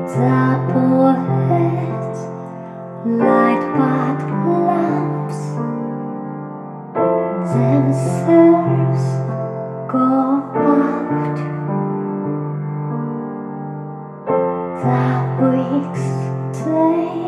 Double heads, light but lamps themselves go out. The weeks stay